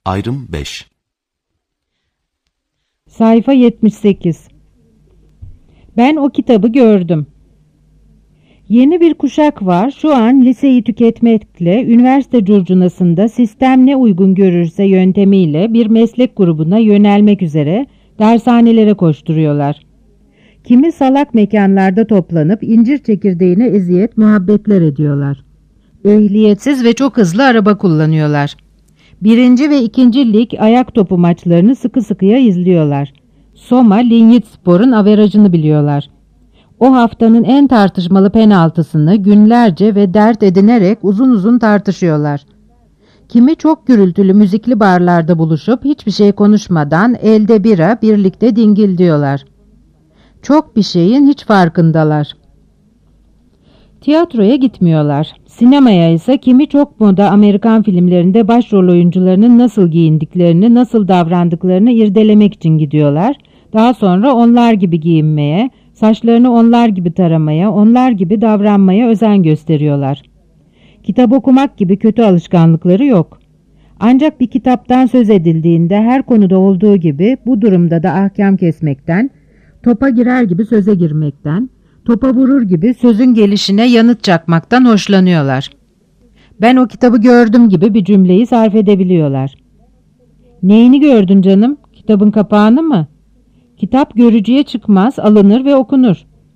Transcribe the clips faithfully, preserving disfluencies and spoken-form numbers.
Ayrım beş. Sayfa yetmiş sekiz. Ben o kitabı gördüm. Yeni bir kuşak var, şu an liseyi tüketmekle, üniversite curcunasında sistem ne uygun görürse yöntemiyle bir meslek grubuna yönelmek üzere dershanelere koşturuyorlar. Kimi salak mekanlarda toplanıp incir çekirdeğine eziyet muhabbetler ediyorlar. Ehliyetsiz ve çok hızlı araba kullanıyorlar. Birinci ve ikinci lig ayak topu maçlarını sıkı sıkıya izliyorlar. Soma, Linyitspor'un averajını biliyorlar. O haftanın en tartışmalı penaltısını günlerce ve dert edinerek uzun uzun tartışıyorlar. Kimi çok gürültülü müzikli barlarda buluşup hiçbir şey konuşmadan elde bira birlikte dingil diyorlar. Çok bir şeyin hiç farkındalar. Tiyatroya gitmiyorlar. Sinemaya ise kimi çok moda Amerikan filmlerinde başrol oyuncularının nasıl giyindiklerini, nasıl davrandıklarını irdelemek için gidiyorlar. Daha sonra onlar gibi giyinmeye, saçlarını onlar gibi taramaya, onlar gibi davranmaya özen gösteriyorlar. Kitap okumak gibi kötü alışkanlıkları yok. Ancak bir kitaptan söz edildiğinde her konuda olduğu gibi bu durumda da ahkam kesmekten, topa girer gibi söze girmekten, topa vurur gibi sözün gelişine yanıt çakmaktan hoşlanıyorlar. Ben o kitabı gördüm gibi bir cümleyi sarf edebiliyorlar. Neyini gördün canım? Kitabın kapağını mı? Kitap görücüye çıkmaz, alınır ve okunur.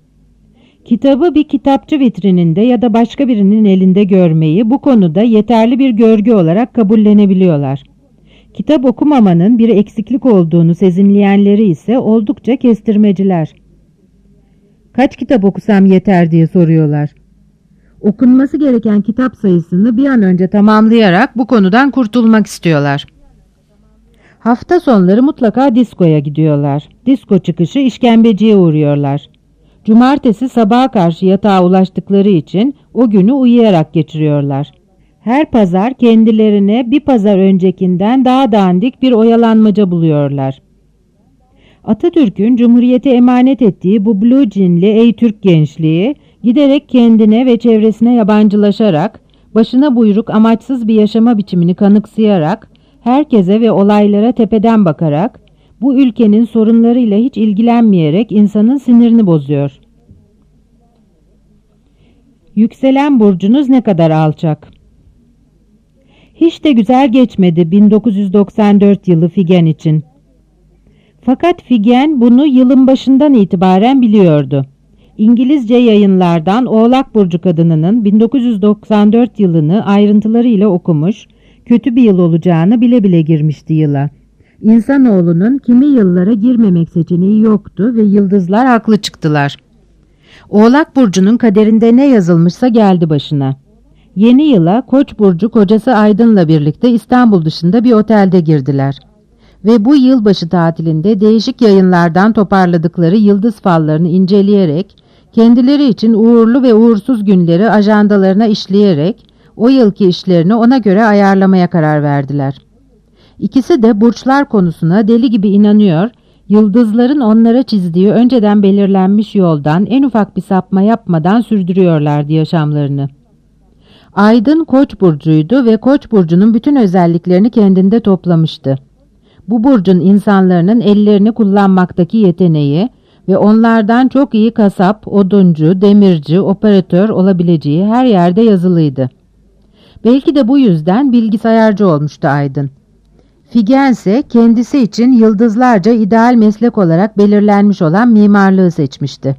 Kitabı bir kitapçı vitrininde ya da başka birinin elinde görmeyi bu konuda yeterli bir görgü olarak kabullenebiliyorlar. Kitap okumamanın bir eksiklik olduğunu sezinleyenleri ise oldukça kestirmeciler. Kaç kitap okusam yeter diye soruyorlar. Okunması gereken kitap sayısını bir an önce tamamlayarak bu konudan kurtulmak istiyorlar. Hafta sonları mutlaka diskoya gidiyorlar. Disko çıkışı işkembeciye uğruyorlar. Cumartesi sabaha karşı yatağa ulaştıkları için o günü uyuyarak geçiriyorlar. Her pazar kendilerine bir pazar öncekinden daha dandik bir oyalanmaca buluyorlar. Atatürk'ün Cumhuriyete emanet ettiği bu blue jeanli ey Türk gençliği giderek kendine ve çevresine yabancılaşarak, başına buyruk amaçsız bir yaşama biçimini kanıksayarak, herkese ve olaylara tepeden bakarak, bu ülkenin sorunlarıyla hiç ilgilenmeyerek insanın sinirini bozuyor. Yükselen burcunuz ne kadar alçak? Hiç de güzel geçmedi bin dokuz yüz doksan dört yılı Figen için. Fakat Figen bunu yılın başından itibaren biliyordu. İngilizce yayınlardan Oğlak Burcu kadınının bin dokuz yüz doksan dört yılını ayrıntılarıyla okumuş, kötü bir yıl olacağını bile bile girmişti yıla. İnsanoğlunun kimi yıllara girmemek seçeneği yoktu ve yıldızlar haklı çıktılar. Oğlak Burcu'nun kaderinde ne yazılmışsa geldi başına. Yeni yıla Koç burcu kocası Aydın'la birlikte İstanbul dışında bir otelde girdiler. Ve bu yılbaşı tatilinde değişik yayınlardan toparladıkları yıldız fallarını inceleyerek, kendileri için uğurlu ve uğursuz günleri ajandalarına işleyerek, o yılki işlerini ona göre ayarlamaya karar verdiler. İkisi de burçlar konusuna deli gibi inanıyor, yıldızların onlara çizdiği önceden belirlenmiş yoldan en ufak bir sapma yapmadan sürdürüyorlardı yaşamlarını. Aydın Koç burcuydu ve Koç burcunun bütün özelliklerini kendinde toplamıştı. Bu burcun insanların ellerini kullanmaktaki yeteneği ve onlardan çok iyi kasap, oduncu, demirci, operatör olabileceği her yerde yazılıydı. Belki de bu yüzden bilgisayarcı olmuştu Aydın. Figen ise kendisi için yıldızlarca ideal meslek olarak belirlenmiş olan mimarlığı seçmişti.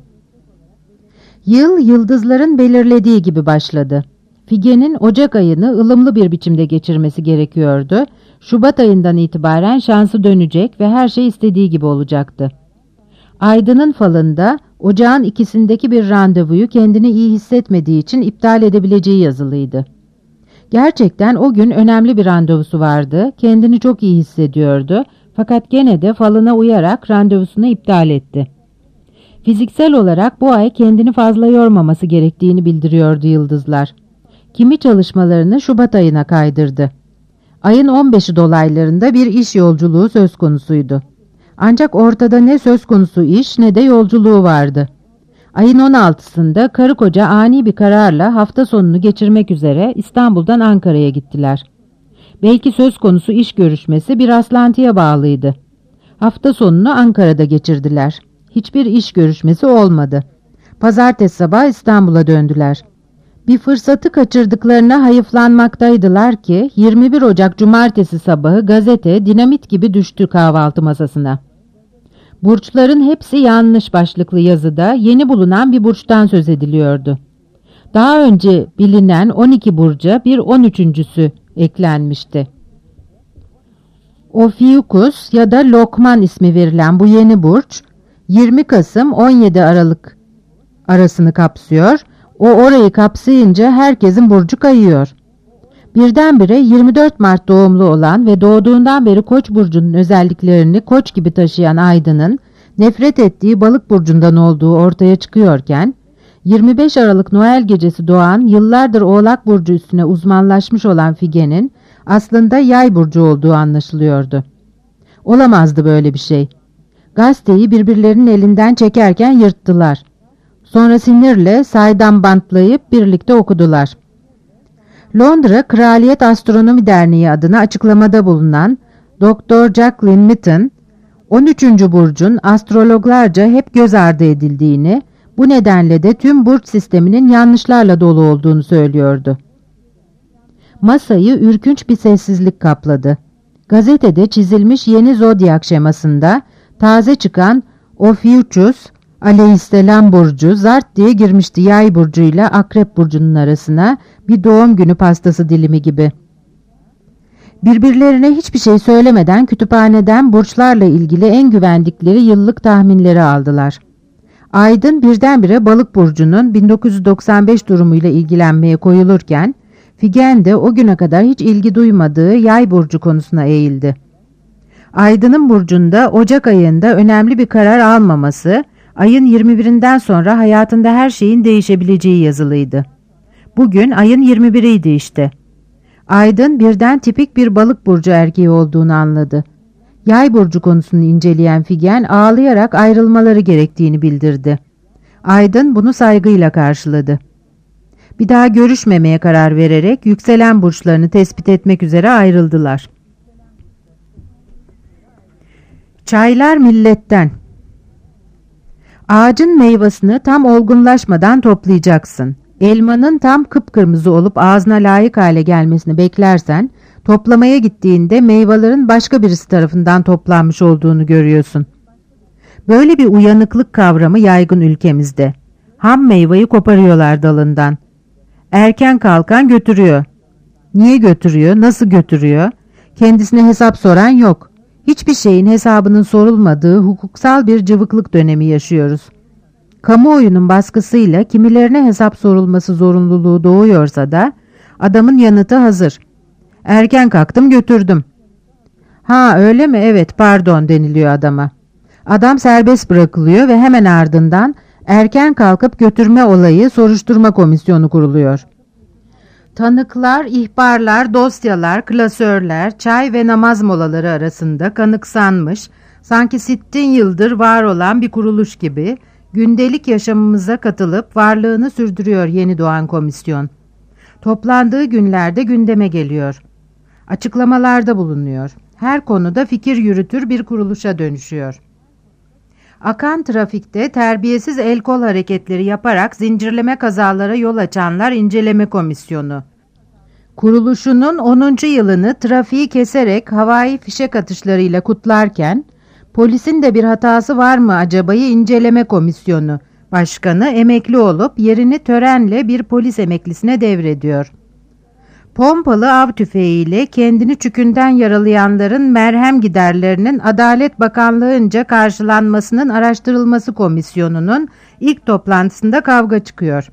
Yıl yıldızların belirlediği gibi başladı. Figen'in Ocak ayını ılımlı bir biçimde geçirmesi gerekiyordu. Şubat ayından itibaren şansı dönecek ve her şey istediği gibi olacaktı. Aydın'ın falında Ocağın ikisindeki bir randevuyu kendini iyi hissetmediği için iptal edebileceği yazılıydı. Gerçekten o gün önemli bir randevusu vardı, kendini çok iyi hissediyordu fakat gene de falına uyarak randevusunu iptal etti. Fiziksel olarak bu ay kendini fazla yormaması gerektiğini bildiriyordu yıldızlar. Kimi çalışmalarını Şubat ayına kaydırdı. Ayın on beşi dolaylarında bir iş yolculuğu söz konusuydu. Ancak ortada ne söz konusu iş ne de yolculuğu vardı. Ayın on altısında karı koca ani bir kararla hafta sonunu geçirmek üzere İstanbul'dan Ankara'ya gittiler. Belki söz konusu iş görüşmesi bir rastlantıya bağlıydı. Hafta sonunu Ankara'da geçirdiler. Hiçbir iş görüşmesi olmadı. Pazartesi sabahı İstanbul'a döndüler. Bir fırsatı kaçırdıklarına hayıflanmaktaydılar ki yirmi bir Ocak Cumartesi sabahı gazete dinamit gibi düştü kahvaltı masasına. Burçların hepsi yanlış başlıklı yazıda yeni bulunan bir burçtan söz ediliyordu. Daha önce bilinen on iki burca bir on üçüncüsü eklenmişti. Ophiuchus ya da Lokman ismi verilen bu yeni burç yirmi Kasım on yedi Aralık arasını kapsıyor. O orayı kapsayınca herkesin burcu kayıyor. Birdenbire yirmi dört Mart doğumlu olan ve doğduğundan beri Koç burcunun özelliklerini Koç gibi taşıyan Aydın'ın nefret ettiği Balık burcundan olduğu ortaya çıkıyorken, yirmi beş Aralık Noel gecesi doğan, yıllardır Oğlak burcu üstüne uzmanlaşmış olan Figen'in aslında Yay burcu olduğu anlaşılıyordu. Olamazdı böyle bir şey. Gazeteyi birbirlerinin elinden çekerken yırttılar. Sonra sinirle saydam bantlayıp birlikte okudular. Londra Kraliyet Astronomi Derneği adına açıklamada bulunan Doktor Jacqueline Mitten, on üçüncü burcun astrologlarca hep göz ardı edildiğini, bu nedenle de tüm burç sisteminin yanlışlarla dolu olduğunu söylüyordu. Masayı ürkünç bir sessizlik kapladı. Gazetede çizilmiş yeni zodyak şemasında taze çıkan Ophiuchus Aleyhisselam burcu zart diye girmişti Yay burcuyla Akrep burcunun arasına, bir doğum günü pastası dilimi gibi. Birbirlerine hiçbir şey söylemeden kütüphaneden burçlarla ilgili en güvendikleri yıllık tahminleri aldılar. Aydın birdenbire Balık burcunun bin dokuz yüz doksan beş durumuyla ilgilenmeye koyulurken, Figen de o güne kadar hiç ilgi duymadığı Yay burcu konusuna eğildi. Aydın'ın burcunda Ocak ayında önemli bir karar almaması, ayın yirmi birinden sonra hayatında her şeyin değişebileceği yazılıydı. Bugün ayın yirmi biriydi işte. Aydın birden tipik bir Balık burcu erkeği olduğunu anladı. Yay burcu konusunu inceleyen Figen ağlayarak ayrılmaları gerektiğini bildirdi. Aydın bunu saygıyla karşıladı. Bir daha görüşmemeye karar vererek yükselen burçlarını tespit etmek üzere ayrıldılar. Çaylar milletten. Ağacın meyvasını tam olgunlaşmadan toplayacaksın. Elmanın tam kıpkırmızı olup ağzına layık hale gelmesini beklersen, toplamaya gittiğinde meyvelerin başka birisi tarafından toplanmış olduğunu görüyorsun. Böyle bir uyanıklık kavramı yaygın ülkemizde. Ham meyveyi koparıyorlar dalından. Erken kalkan götürüyor. Niye götürüyor, nasıl götürüyor? Kendisine hesap soran yok. Hiçbir şeyin hesabının sorulmadığı hukuksal bir cıvıklık dönemi yaşıyoruz. Kamuoyunun baskısıyla kimilerine hesap sorulması zorunluluğu doğuyorsa da adamın yanıtı hazır. Erken kalktım götürdüm. Ha öyle mi? Evet pardon deniliyor adama. Adam serbest bırakılıyor ve hemen ardından erken kalkıp götürme olayı soruşturma komisyonu kuruluyor. Tanıklar, ihbarlar, dosyalar, klasörler, çay ve namaz molaları arasında kanıksanmış, sanki sittin yıldır var olan bir kuruluş gibi gündelik yaşamımıza katılıp varlığını sürdürüyor yeni doğan komisyon. Toplandığı günlerde gündeme geliyor. Açıklamalarda bulunuyor. Her konuda fikir yürütür bir kuruluşa dönüşüyor. Akan trafikte terbiyesiz el kol hareketleri yaparak zincirleme kazalara yol açanlar inceleme komisyonu. Kuruluşunun onuncu yılını trafiği keserek havai fişek atışlarıyla kutlarken, polisin de bir hatası var mı acabayı inceleme komisyonu. Başkanı emekli olup yerini törenle bir polis emeklisine devrediyor. Pompalı av tüfeğiyle kendini çükünden yaralayanların merhem giderlerinin Adalet Bakanlığı'nca karşılanmasının araştırılması komisyonunun ilk toplantısında kavga çıkıyor.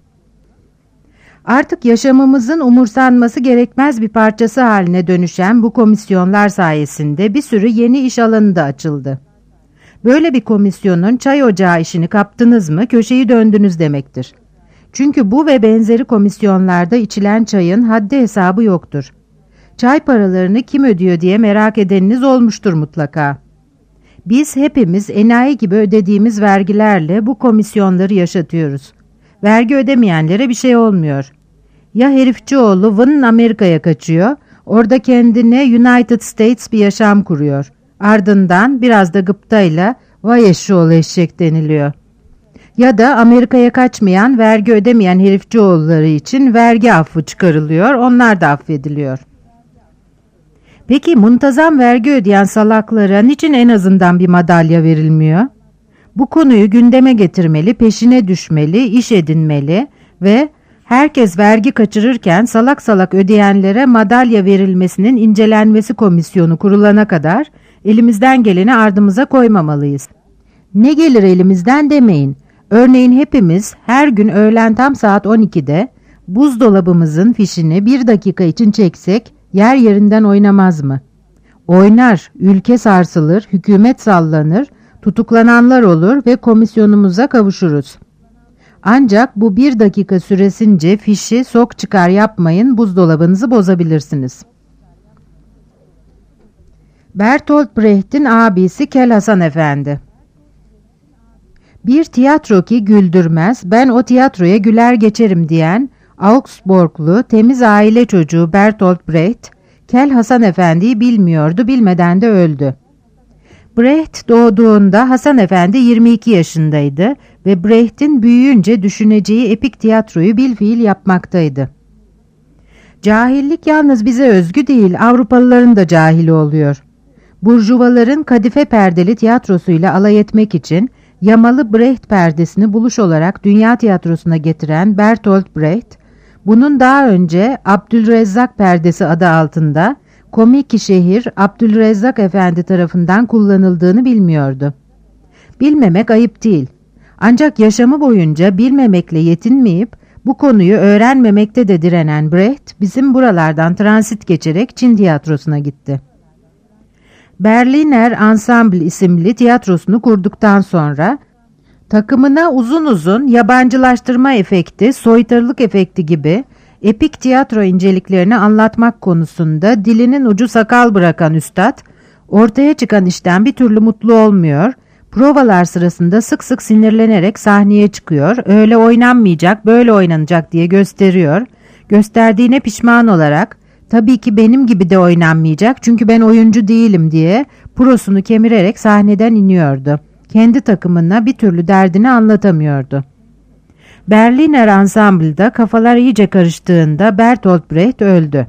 Artık yaşamımızın umursanması gerekmez bir parçası haline dönüşen bu komisyonlar sayesinde bir sürü yeni iş alanı da açıldı. Böyle bir komisyonun çay ocağı işini kaptınız mı köşeyi döndünüz demektir. Çünkü bu ve benzeri komisyonlarda içilen çayın haddi hesabı yoktur. Çay paralarını kim ödüyor diye merak edeniniz olmuştur mutlaka. Biz hepimiz enayi gibi ödediğimiz vergilerle bu komisyonları yaşatıyoruz. Vergi ödemeyenlere bir şey olmuyor. Ya herifçioğlu Vın Amerika'ya kaçıyor, Orada kendine United States bir yaşam kuruyor. Ardından biraz da gıptayla vay eşşoğlu eşek deniliyor. Ya da Amerika'ya kaçmayan, vergi ödemeyen herifçioğulları için vergi affı çıkarılıyor, onlar da affediliyor. Peki muntazam vergi ödeyen salaklara niçin en azından bir madalya verilmiyor? Bu konuyu gündeme getirmeli, peşine düşmeli, iş edinmeli ve herkes vergi kaçırırken salak salak ödeyenlere madalya verilmesinin incelenmesi komisyonu kurulana kadar elimizden geleni ardımıza koymamalıyız. Ne gelir elimizden demeyin. Örneğin hepimiz her gün öğlen tam saat on ikide buzdolabımızın fişini bir dakika için çeksek yer yerinden oynamaz mı? Oynar, ülke sarsılır, hükümet sallanır, tutuklananlar olur ve komisyonumuza kavuşuruz. Ancak bu bir dakika süresince fişi sok çıkar yapmayın, buzdolabınızı bozabilirsiniz. Bertolt Brecht'in abisi Kel Hasan Efendi. Bir tiyatro ki güldürmez, ben o tiyatroya güler geçerim diyen Augsburglu temiz aile çocuğu Bertolt Brecht, Kel Hasan Efendi'yi bilmiyordu, bilmeden de öldü. Brecht doğduğunda Hasan Efendi yirmi iki yaşındaydı ve Brecht'in büyüyünce düşüneceği epik tiyatroyu bilfiil yapmaktaydı. Cahillik yalnız bize özgü değil, Avrupalıların da cahili oluyor. Burjuvaların kadife perdeli tiyatrosuyla alay etmek için yamalı Brecht perdesini buluş olarak dünya tiyatrosuna getiren Bertolt Brecht, bunun daha önce Abdülrezzak perdesi adı altında komik şehir Abdülrezzak Efendi tarafından kullanıldığını bilmiyordu. Bilmemek ayıp değil. Ancak yaşamı boyunca bilmemekle yetinmeyip bu konuyu öğrenmemekte de direnen Brecht bizim buralardan transit geçerek Çin tiyatrosuna gitti. Berliner Ensemble isimli tiyatrosunu kurduktan sonra takımına uzun uzun yabancılaştırma efekti, soytarılık efekti gibi epik tiyatro inceliklerini anlatmak konusunda dilinin ucu sakal bırakan üstad, ortaya çıkan işten bir türlü mutlu olmuyor, provalar sırasında sık sık sinirlenerek sahneye çıkıyor, öyle oynanmayacak, böyle oynanacak diye gösteriyor, gösterdiğine pişman olarak, tabii ki benim gibi de oynanmayacak çünkü ben oyuncu değilim diye prosunu kemirerek sahneden iniyordu. Kendi takımına bir türlü derdini anlatamıyordu. Berliner Ensemble'da kafalar iyice karıştığında Bertolt Brecht öldü.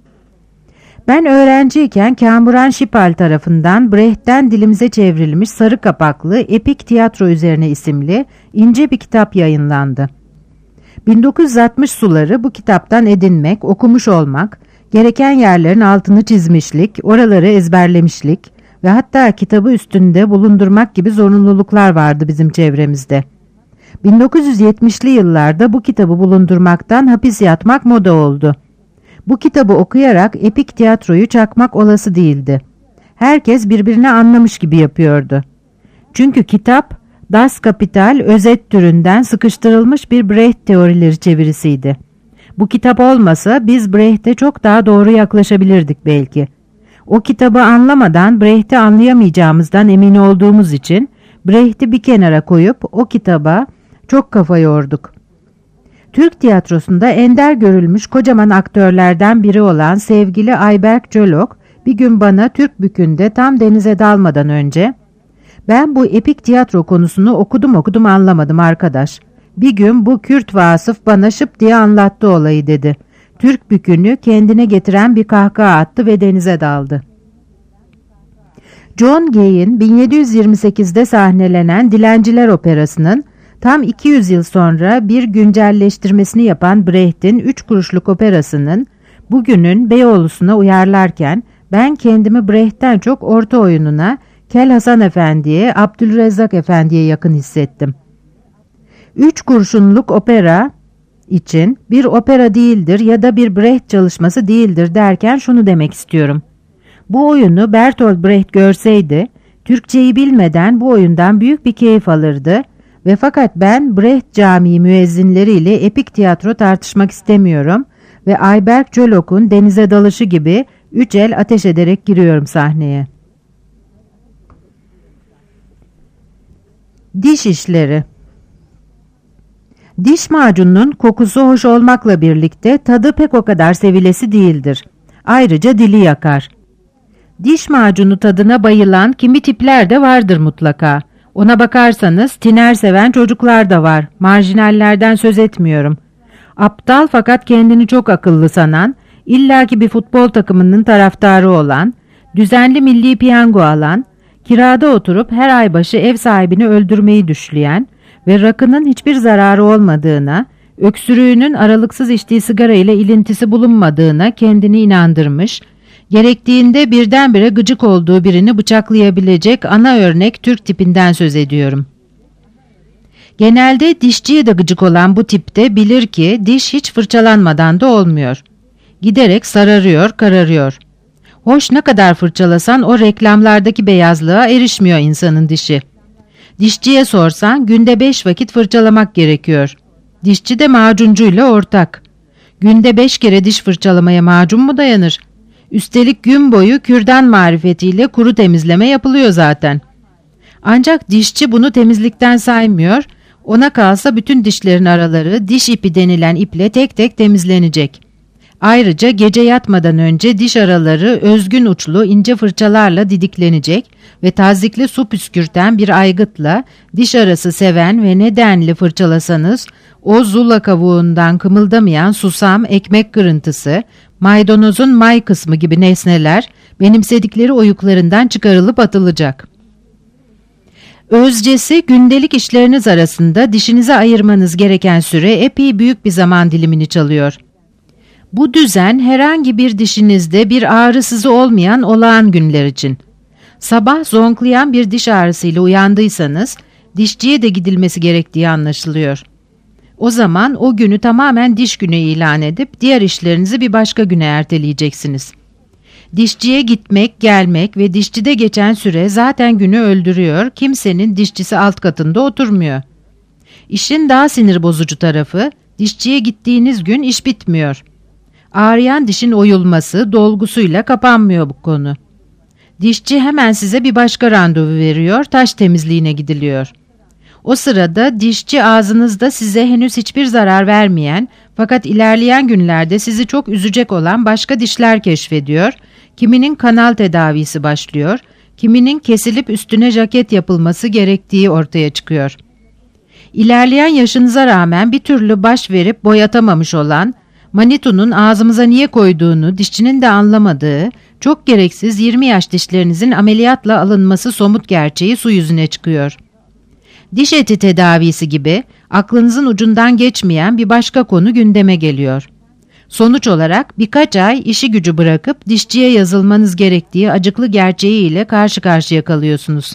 Ben öğrenciyken Kamuran Şipal tarafından Brecht'ten dilimize çevrilmiş sarı kapaklı Epik Tiyatro Üzerine isimli ince bir kitap yayınlandı. bin dokuz yüz altmış suları bu kitaptan edinmek, okumuş olmak, gereken yerlerin altını çizmişlik, oraları ezberlemişlik ve hatta kitabı üstünde bulundurmak gibi zorunluluklar vardı bizim çevremizde. bin dokuz yüz yetmişli yıllarda bu kitabı bulundurmaktan hapis yatmak moda oldu. Bu kitabı okuyarak epik tiyatroyu çakmak olası değildi. Herkes birbirini anlamış gibi yapıyordu. Çünkü kitap Das Kapital özet türünden sıkıştırılmış bir Brecht teorileri çevirisiydi. Bu kitap olmasa biz Brecht'e çok daha doğru yaklaşabilirdik belki. O kitabı anlamadan Brecht'i anlayamayacağımızdan emin olduğumuz için Brecht'i bir kenara koyup o kitaba çok kafa yorduk. Türk tiyatrosunda ender görülmüş kocaman aktörlerden biri olan sevgili Ayberk Cölok bir gün bana Türk Bükü'nde tam denize dalmadan önce "Ben bu epik tiyatro konusunu okudum okudum anlamadım arkadaş. Bir gün bu Kürt vasıf bana şıp diye anlattı olayı" dedi. Türk Bükü'nü kendine getiren bir kahkaha attı ve denize daldı. John Gay'in bin yedi yüz yirmi sekizde sahnelenen Dilenciler Operası'nın tam iki yüz yıl sonra bir güncelleştirmesini yapan Brecht'in üç kuruşluk operasının bugünün Beyoğlu'suna uyarlarken ben kendimi Brecht'ten çok orta oyununa, Kel Hasan Efendi'ye, Abdülrezzak Efendi'ye yakın hissettim. Üç kurşunluk opera için bir opera değildir ya da bir Brecht çalışması değildir derken şunu demek istiyorum. Bu oyunu Bertolt Brecht görseydi, Türkçeyi bilmeden bu oyundan büyük bir keyif alırdı ve fakat ben Brecht Camii müezzinleriyle epik tiyatro tartışmak istemiyorum ve Ayberk Cölok'un denize dalışı gibi üç el ateş ederek giriyorum sahneye. Diş işleri. Diş macununun kokusu hoş olmakla birlikte tadı pek o kadar sevilesi değildir. Ayrıca dili yakar. Diş macunu tadına bayılan kimi tipler de vardır mutlaka. Ona bakarsanız tiner seven çocuklar da var. Marjinallerden söz etmiyorum. Aptal fakat kendini çok akıllı sanan, illaki bir futbol takımının taraftarı olan, düzenli milli piyango alan, kirada oturup her ay başı ev sahibini öldürmeyi düşleyen ve rakının hiçbir zararı olmadığına, öksürüğünün aralıksız içtiği sigara ile ilintisi bulunmadığına kendini inandırmış, gerektiğinde birdenbire gıcık olduğu birini bıçaklayabilecek ana örnek Türk tipinden söz ediyorum. Genelde dişçiye de gıcık olan bu tipte bilir ki diş hiç fırçalanmadan da olmuyor. Giderek sararıyor, kararıyor. Hoş ne kadar fırçalasan o reklamlardaki beyazlığa erişmiyor insanın dişi. Dişçiye sorsan günde beş vakit fırçalamak gerekiyor. Dişçi de macuncuyla ortak. Günde beş kere diş fırçalamaya macun mu dayanır? Üstelik gün boyu kürdan marifetiyle kuru temizleme yapılıyor zaten. Ancak dişçi bunu temizlikten saymıyor, ona kalsa bütün dişlerin araları diş ipi denilen iple tek tek temizlenecek. Ayrıca gece yatmadan önce diş araları özgün uçlu ince fırçalarla didiklenecek ve tazikli su püskürten bir aygıtla diş arası seven ve ne denli fırçalasanız o zula kavuğundan kımıldamayan susam, ekmek kırıntısı, maydanozun may kısmı gibi nesneler benimsedikleri oyuklarından çıkarılıp atılacak. Özcesi gündelik işleriniz arasında dişinize ayırmanız gereken süre epey büyük bir zaman dilimini çalıyor. Bu düzen herhangi bir dişinizde bir ağrısızı olmayan olağan günler için. Sabah zonklayan bir diş ağrısıyla uyandıysanız dişçiye de gidilmesi gerektiği anlaşılıyor. O zaman o günü tamamen diş günü ilan edip diğer işlerinizi bir başka güne erteleyeceksiniz. Dişçiye gitmek, gelmek ve dişçide geçen süre zaten günü öldürüyor, kimsenin dişçisi alt katında oturmuyor. İşin daha sinir bozucu tarafı, dişçiye gittiğiniz gün iş bitmiyor. Ağrıyan dişin oyulması, dolgusuyla kapanmıyor bu konu. Dişçi hemen size bir başka randevu veriyor, taş temizliğine gidiliyor. O sırada dişçi ağzınızda size henüz hiçbir zarar vermeyen fakat ilerleyen günlerde sizi çok üzecek olan başka dişler keşfediyor, kiminin kanal tedavisi başlıyor, kiminin kesilip üstüne jaket yapılması gerektiği ortaya çıkıyor. İlerleyen yaşınıza rağmen bir türlü baş verip boyatamamış olan, Manitou'nun ağzımıza niye koyduğunu dişçinin de anlamadığı, çok gereksiz yirmi yaş dişlerinizin ameliyatla alınması somut gerçeği su yüzüne çıkıyor. Diş eti tedavisi gibi aklınızın ucundan geçmeyen bir başka konu gündeme geliyor. Sonuç olarak birkaç ay işi gücü bırakıp dişçiye yazılmanız gerektiği acıklı gerçeğiyle karşı karşıya kalıyorsunuz.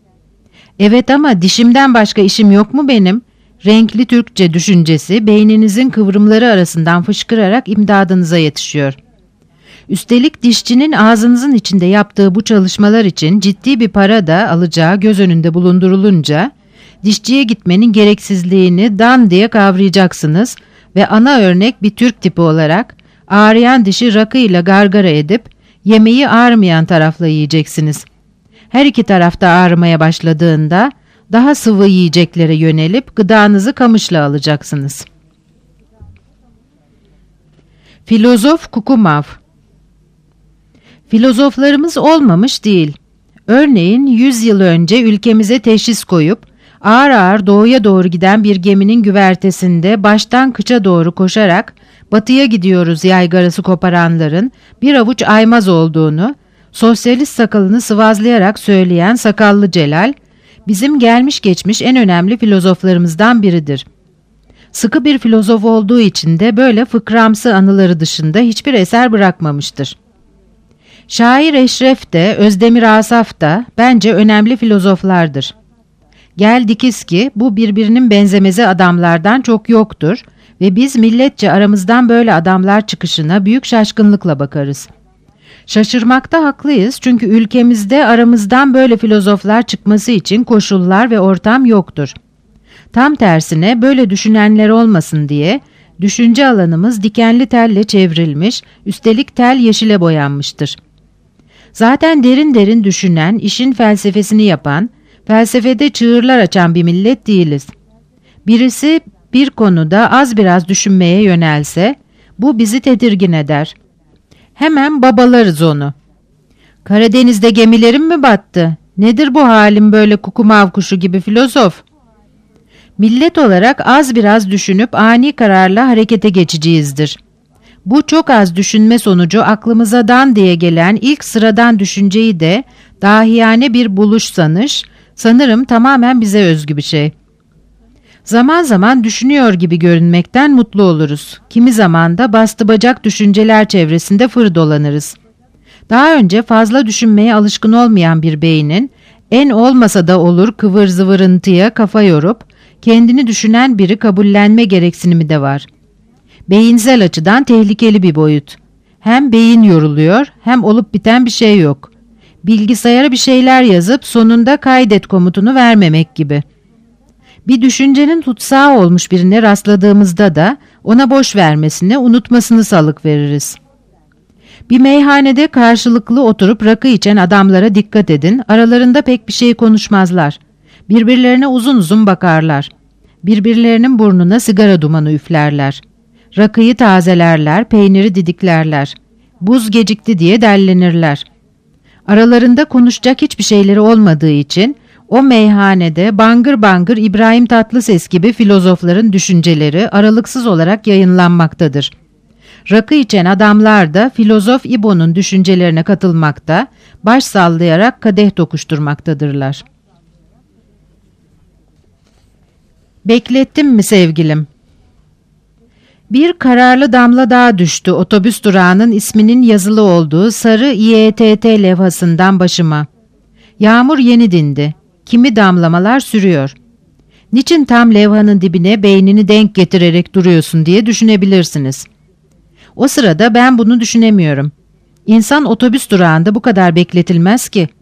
Evet ama dişimden başka işim yok mu benim? Renkli Türkçe düşüncesi beyninizin kıvrımları arasından fışkırarak imdadınıza yetişiyor. Üstelik dişçinin ağzınızın içinde yaptığı bu çalışmalar için ciddi bir para da alacağı göz önünde bulundurulunca, dişçiye gitmenin gereksizliğini dan diye kavrayacaksınız ve ana örnek bir Türk tipi olarak ağrıyan dişi rakıyla gargara edip yemeği ağrımayan tarafla yiyeceksiniz. Her iki tarafta ağrımaya başladığında daha sıvı yiyeceklere yönelip gıdanızı kamışla alacaksınız. Filozof Kukumav. Filozoflarımız olmamış değil. Örneğin yüz yıl önce ülkemize teşhis koyup ağır ağır doğuya doğru giden bir geminin güvertesinde baştan kıça doğru koşarak batıya gidiyoruz yaygarası koparanların bir avuç aymaz olduğunu, sosyalist sakalını sıvazlayarak söyleyen sakallı Celal, bizim gelmiş geçmiş en önemli filozoflarımızdan biridir. Sıkı bir filozof olduğu için de böyle fıkramsı anıları dışında hiçbir eser bırakmamıştır. Şair Eşref de, Özdemir Asaf da bence önemli filozoflardır. Gel dikiz ki bu birbirinin benzemezi adamlardan çok yoktur ve biz milletçe aramızdan böyle adamlar çıkışına büyük şaşkınlıkla bakarız. Şaşırmakta haklıyız çünkü ülkemizde aramızdan böyle filozoflar çıkması için koşullar ve ortam yoktur. Tam tersine böyle düşünenler olmasın diye düşünce alanımız dikenli telle çevrilmiş, üstelik tel yeşile boyanmıştır. Zaten derin derin düşünen, işin felsefesini yapan, felsefede çığırlar açan bir millet değiliz. Birisi bir konuda az biraz düşünmeye yönelse, bu bizi tedirgin eder. Hemen babalarız onu. Karadeniz'de gemilerin mi battı? Nedir bu halin böyle kukumav kuşu gibi filozof? Millet olarak az biraz düşünüp ani kararla harekete geçiciyizdir. Bu çok az düşünme sonucu aklımıza dan diye gelen ilk sıradan düşünceyi de dahiyane bir buluş sanış, sanırım tamamen bize özgü bir şey. Zaman zaman düşünüyor gibi görünmekten mutlu oluruz. Kimi zaman da bastı bacak düşünceler çevresinde fır dolanırız. Daha önce fazla düşünmeye alışkın olmayan bir beynin, en olmasa da olur kıvır zıvırıntıya kafa yorup, kendini düşünen biri kabullenme gereksinimi de var. Beyinsel açıdan tehlikeli bir boyut. Hem beyin yoruluyor, hem olup biten bir şey yok. Bilgisayara bir şeyler yazıp sonunda kaydet komutunu vermemek gibi. Bir düşüncenin tutsağı olmuş birine rastladığımızda da ona boş vermesini, unutmasını salık veririz. Bir meyhanede karşılıklı oturup rakı içen adamlara dikkat edin, aralarında pek bir şey konuşmazlar. Birbirlerine uzun uzun bakarlar. Birbirlerinin burnuna sigara dumanı üflerler. Rakıyı tazelerler, peyniri didiklerler. Buz gecikti diye dellenirler. Aralarında konuşacak hiçbir şeyleri olmadığı için o meyhanede bangır bangır İbrahim Tatlıses gibi filozofların düşünceleri aralıksız olarak yayınlanmaktadır. Rakı içen adamlar da filozof İbo'nun düşüncelerine katılmakta, baş sallayarak kadeh tokuşturmaktadırlar. Beklettim mi sevgilim? Bir kararlı damla daha düştü otobüs durağının isminin yazılı olduğu sarı İ E T T levhasından başıma. Yağmur yeni dindi. Kimi damlamalar sürüyor. Niçin tam levhanın dibine beynini denk getirerek duruyorsun diye düşünebilirsiniz. O sırada ben bunu düşünemiyorum. İnsan otobüs durağında bu kadar bekletilmez ki.